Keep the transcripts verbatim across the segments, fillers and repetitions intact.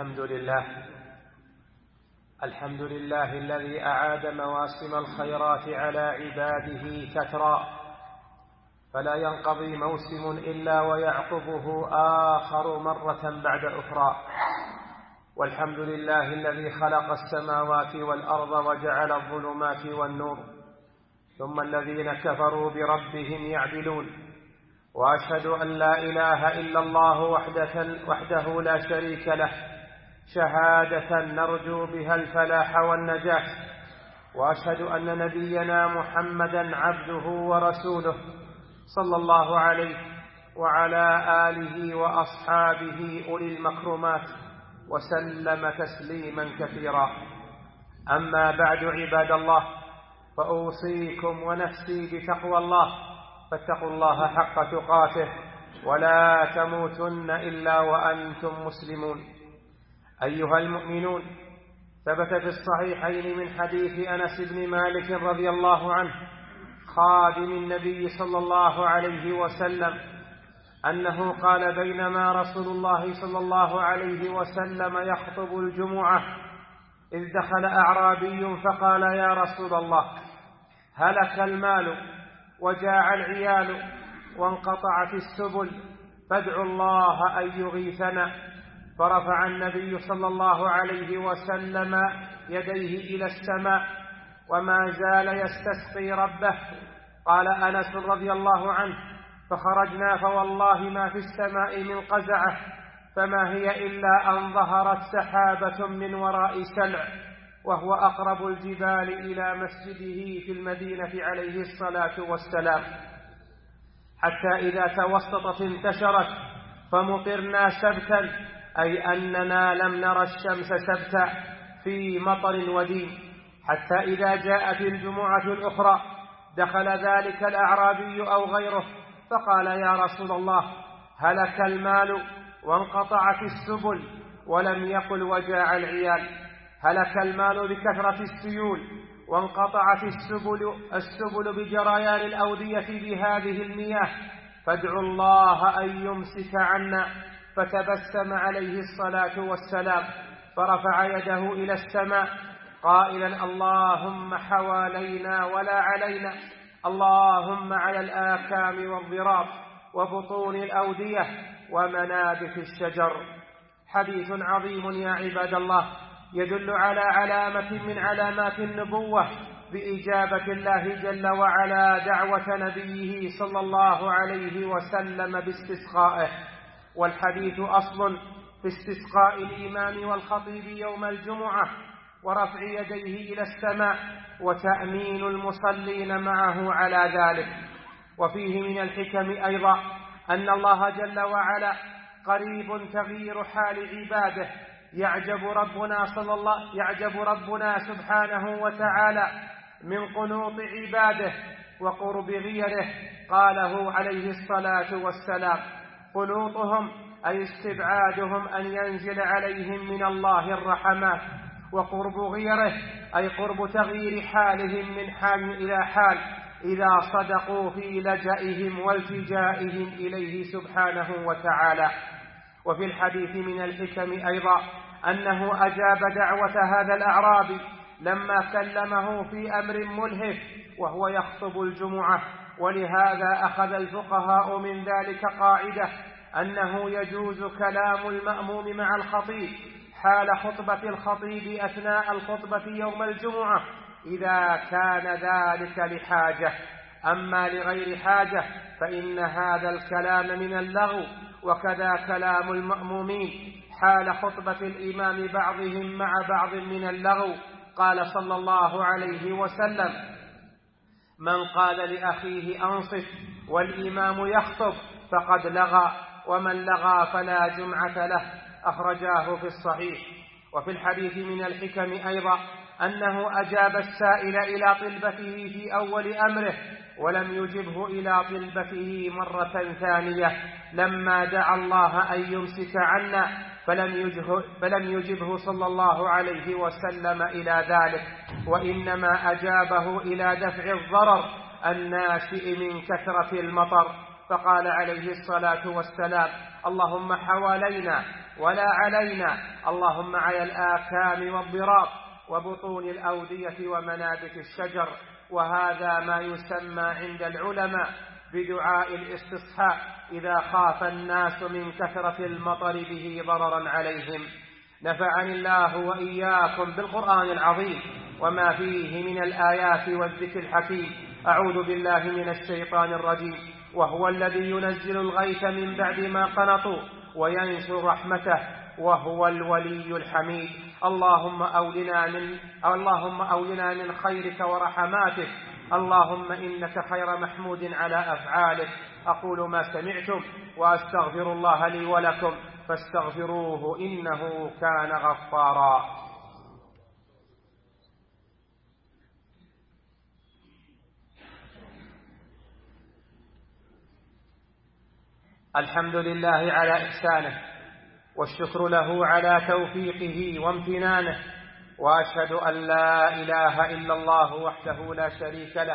الحمد لله الحمد لله الذي أعاد مواسم الخيرات على عباده تترى، فلا ينقضي موسم إلا ويعقبه آخر مرة بعد أخرى. والحمد لله الذي خلق السماوات والأرض وجعل الظلمات والنور، ثم الذين كفروا بربهم يعدلون. وأشهد أن لا إله إلا الله وحده لا شريك له، شهادة نرجو بها الفلاح والنجاة. وأشهد أن نبينا محمدا عبده ورسوله، صلى الله عليه وعلى آله وأصحابه أولي المكرمات، وسلم تسليما كثيرا. أما بعد، عباد الله، فأوصيكم ونفسي بتقوى الله، فاتقوا الله حق تقاته ولا تموتن إلا وأنتم مسلمون. أيها المؤمنون، ثبت في الصحيحين من حديث أنس بن مالك رضي الله عنه خادم النبي صلى الله عليه وسلم أنه قال: بينما رسول الله صلى الله عليه وسلم يخطب الجمعة إذ دخل أعرابي فقال: يا رسول الله، هلك المال وجاع العيال وانقطعت السبل، فادعوا الله أن يغيثنا. فرفع النبي صلى الله عليه وسلم يديه إلى السماء وما زال يستسقي ربه. قال أنس رضي الله عنه: فخرجنا فوالله ما في السماء من قزعة، فما هي إلا أن ظهرت سحابة من وراء سلع، وهو أقرب الجبال إلى مسجده في المدينة عليه الصلاة والسلام، حتى إذا توسطت انتشرت، فمطرنا سبتا، أي أننا لم نرى الشمس سبتا في مطر ودين. حتى إذا جاءت الجمعة الأخرى دخل ذلك الأعرابي أو غيره فقال: يا رسول الله، هلك المال وانقطعت السبل، ولم يقل وجاع العيال. هلك المال بكثرة السيول، وانقطعت السبل, السبل بجريان الأودية بهذه المياه، فادعوا الله أن يمسك عنا. فتبسم عليه الصلاة والسلام فرفع يده إلى السماء قائلا: اللهم حوالينا ولا علينا، اللهم على الآكام والضراب وبطون الأودية ومنابت الشجر. حديث عظيم يا عباد الله، يدل على علامة من علامات النبوة بإجابة الله جل وعلا دعوة نبيه صلى الله عليه وسلم باستسقائه. والحديث أصل في استسقاء الإمام والخطيب يوم الجمعة، ورفع يديه إلى السماء، وتأمين المصلين معه على ذلك. وفيه من الحكم أيضا أن الله جل وعلا قريب تغيير حال عباده. يعجب ربنا صلى الله يعجب ربنا سبحانه وتعالى من قنوط عباده وقرب غيره. قاله عليه الصلاة والسلام: قنوطهم أي استبعادهم أن ينزل عليهم من الله الرحمات، وقرب غيره أي قرب تغيير حالهم من حال إلى حال إذا صدقوا في لجئهم والتجائهم إليه سبحانه وتعالى. وفي الحديث من الحكم أيضا أنه أجاب دعوة هذا الأعرابي لما كلمه في أمر ملهف وهو يخطب الجمعة. ولهذا أخذ الفقهاء من ذلك قاعدة أنه يجوز كلام المأموم مع الخطيب حال خطبة الخطيب أثناء الخطبة يوم الجمعة إذا كان ذلك لحاجة. أما لغير حاجة فإن هذا الكلام من اللغو، وكذا كلام المأمومين حال خطبة الإمام بعضهم مع بعض من اللغو. قال صلى الله عليه وسلم: من قال لأخيه أنصت والإمام يخطب فقد لغى، ومن لغى فلا جمعة له. أخرجاه في الصحيح. وفي الحديث من الحكم أيضا أنه أجاب السائل إلى طلبته في أول أمره، ولم يجبه إلى طلبته مرة ثانية لما دعا الله أن يمسك عنا، فلم يجبه, فلم يجبه صلى الله عليه وسلم إلى ذلك، وإنما أجابه إلى دفع الضرر الناشئ من كثرة المطر. فقال عليه الصلاة والسلام: اللهم حوالينا ولا علينا. اللهم على الآكام والضراب وبطون الأودية ومنابت الشجر. وهذا ما يسمى عند العلماء بدعاء الاستصحاء إذا خاف الناس من كثرة المطر به ضررا عليهم. نفعني الله وإياكم بالقرآن العظيم وما فيه من الآيات والذكر الحكيم. أعوذ بالله من الشيطان الرجيم. وهو الذي ينزل الغيث من بعد ما قنطوا وينشر رحمته وهو الولي الحميد. اللهم أولنا من اللهم أولنا من خيرك ورحماتك. اللهم إنك خير محمود على أفعالك. أقول ما سمعتم وأستغفر الله لي ولكم فاستغفروه إنه كان غفارا. الحمد لله على إحسانه والشكر له على توفيقه وامتنانه، وأشهد أن لا إله إلا الله وحده لا شريك له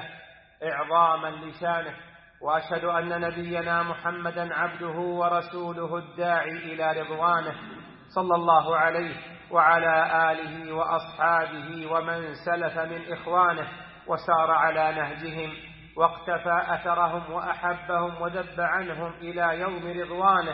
إعظاما لشانه، وأشهد أن نبينا محمدا عبده ورسوله الداعي إلى رضوانه صلى الله عليه وعلى آله وأصحابه ومن سلف من إخوانه وسار على نهجهم واقتفى أثرهم وأحبهم ودب عنهم إلى يوم رضوانه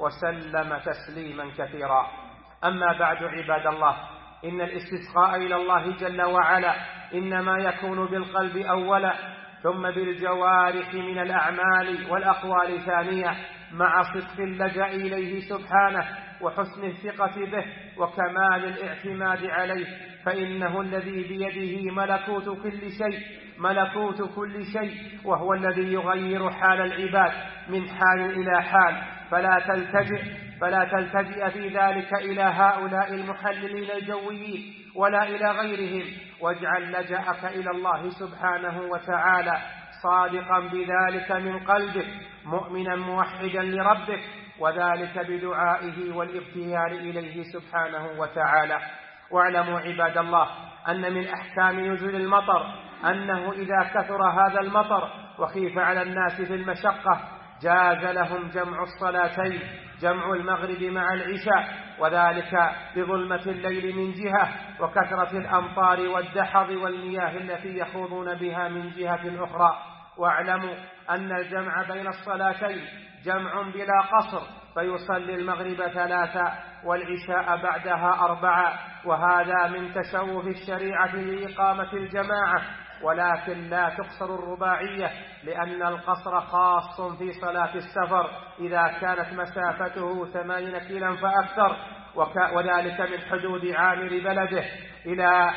وسلم تسليما كثيرا. أما بعد عباد الله، إن الاستسقاء إلى الله جل وعلا إنما يكون بالقلب أولا، ثم بالجوارح من الأعمال والأقوال ثانية، مع صدق اللجأ إليه سبحانه وحسن الثقة به وكمال الاعتماد عليه، فإنه الذي بيده ملكوت كل شيء ملكوت كل شيء وهو الذي يغير حال العباد من حال إلى حال، فلا تلتجئ فلا تلتجئ في ذلك إلى هؤلاء المحللين الجويين ولا إلى غيرهم، واجعل لجأك إلى الله سبحانه وتعالى صادقا بذلك من قلبك، مؤمنا موحدا لربك، وذلك بدعائه والابتهال إليه سبحانه وتعالى. واعلموا عباد الله أن من أحكام نزول المطر أنه إذا كثر هذا المطر وخيف على الناس في المشقة جاز لهم جمع الصلاتين، جمع المغرب مع العشاء، وذلك بظلمة الليل من جهة وكثرة الأمطار والدحض والمياه التي يخوضون بها من جهة أخرى. واعلموا أن الجمع بين الصلاتين جمع بلا قصر، فيصلي المغرب ثلاثة والعشاء بعدها أربعة، وهذا من تشوف الشريعة لإقامة الجماعة، ولكن لا تقصر الرباعية، لأن القصر خاص في صلاة السفر إذا كانت مسافته ثمانين كيلا فأكثر، وذلك من حدود عامر بلده إلى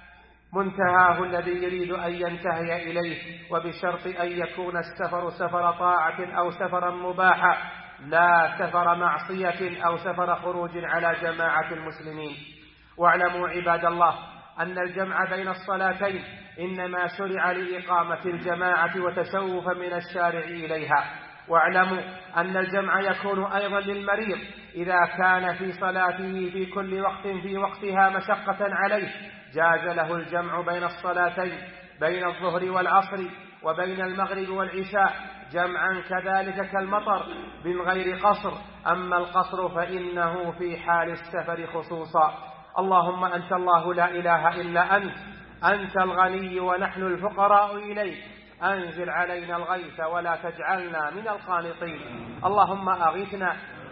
منتهاه الذي يريد أن ينتهي إليه، وبشرط أن يكون السفر سفر طاعة أو سفرا مباحا، لا سفر معصية أو سفر خروج على جماعة المسلمين. واعلموا عباد الله أن الجمع بين الصلاتين إنما شرع لإقامة الجماعة وتشوفا من الشارع إليها. واعلموا أن الجمع يكون أيضا للمريض إذا كان في صلاته في كل وقت في وقتها مشقة عليه، جاز له الجمع بين الصلاتين، بين الظهر والعصر وبين المغرب والعشاء جمعا كذلك كالمطر من غير قصر. أما القصر فإنه في حال السفر خصوصا. اللهم أنت الله لا إله إلا أنت، أنت الغني ونحن الفقراء إليك، أنزل علينا الغيث ولا تجعلنا من القانطين. اللهم أغثنا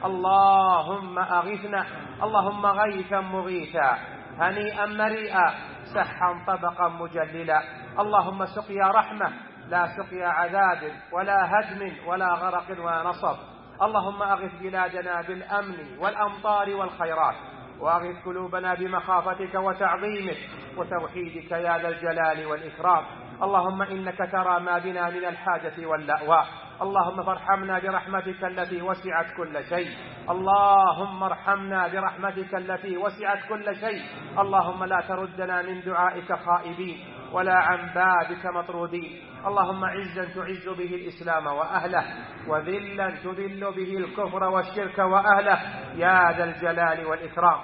اللهم أغثنا اللهم غيثا مغيثا هنيئا مريئا سحا طبقا مجللا. اللهم سقيا رحمة لا سقيا عذاب ولا هدم ولا غرق ولا نصب. اللهم أغث بلادنا بالأمن والأمطار والخيرات، وأغث قلوبنا بمخافتك وتعظيمك وتوحيدك يا ذا الجلال والإكرام. اللهم إنك ترى ما بنا من الحاجة واللأواء، اللهم فارحمنا برحمتك التي وسعت كل شيء اللهم ارحمنا برحمتك التي وسعت كل شيء. اللهم لا تردنا من دعائك خائبين ولا عن بابك مطرودين. اللهم عزا تعز به الإسلام وأهله، وذلا تذل به الكفر والشرك وأهله يا ذا الجلال والإكرام.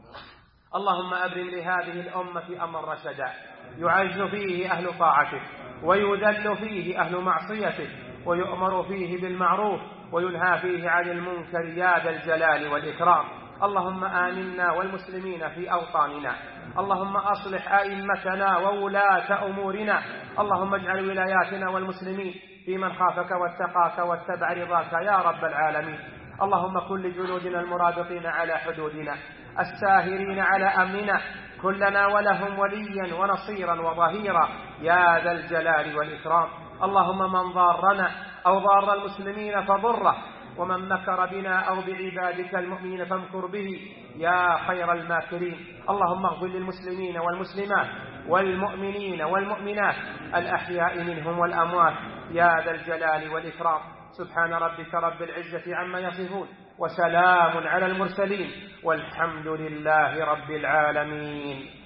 اللهم أبرم لهذه الأمة أمر رشدا يعز فيه أهل طاعتك ويذل فيه أهل معصيتك، ويؤمر فيه بالمعروف وينهى فيه عن المنكر يا ذا الجلال والإكرام. اللهم آمنا والمسلمين في أوطاننا، اللهم أصلح أئمتنا وولاة أمورنا، اللهم اجعل ولاياتنا والمسلمين في من خافك واتقاك واتبع رضاك يا رب العالمين. اللهم كن لجنودنا المرابطين على حدودنا الساهرين على أمننا، كلنا ولهم وليا ونصيرا وظهيرا يا ذا الجلال والإكرام. اللهم من ضارنا أو ضار المسلمين فضره، ومن مكر بنا أو بعبادك المؤمنين فامكر به يا خير الماكرين. اللهم اغفر للمسلمين والمسلمات والمؤمنين والمؤمنات الأحياء منهم والأموات يا ذا الجلال والإكرام. سبحان ربك رب العزة عما يصفون، وسلام على المرسلين، والحمد لله رب العالمين.